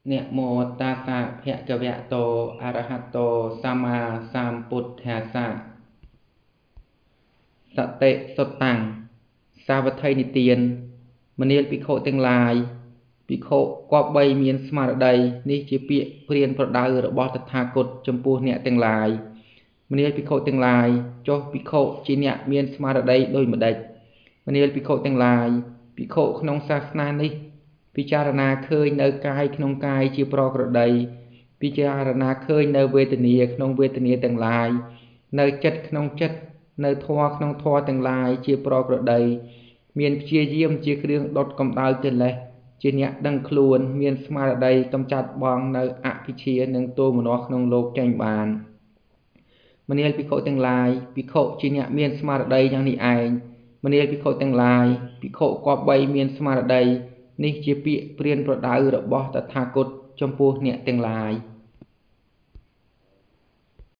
นะโมตัสสะภะคะวะโตอะระหะโตสัมมาสัมพุทธัสสะสติสตังសាវត្ថីនិទានមនាលភិក្ខុទាំងឡាយភិក្ខុគប្បីមានស្មារតីនេះជាពាក្យព្រានប្រដៅរបស់តថាគតចំពោះអ្នកទាំងឡាយមនាលភិក្ខុទាំងឡាយចុះភិក្ខុជាអ្នកមានស្មារតីដូចម្ដេចមនាលភិក្ខុទាំងឡាយភិក្ខុក្នុងសាសនានេះពិចារណាឃើញនៅកាយក្នុងកាយជាប្រក្រតីពិចារណាឃើញនៅវេទនាក្នុងវេទនាទាំងឡាយនៅចិត្តក្នុងចិត្តនៅធម៌ក្នុងធម៌ទាំងឡាយជាប្រក្រតីមានព្យាយាមជាគ្រឿងដុតកម្ដៅកិលេសជាអ្នកដឹងខ្លួនមានស្មារតីកម្ចាត់បងនៅអភិជានិងទោមនស្សក្នុងលោកចេញបានមនាលភិក្ខុទាំងឡាយភិក្ខុជាអ្នកមានស្មារតីយ៉ាងនេះឯងមនាលភិក្ខុទាំងឡាយភិក្ខុគប្បីមានស្មារតីនេះជាពាក្យព្រានប្រដៅរបស់តថាគតចំពោះអ្នកទាំងឡាយ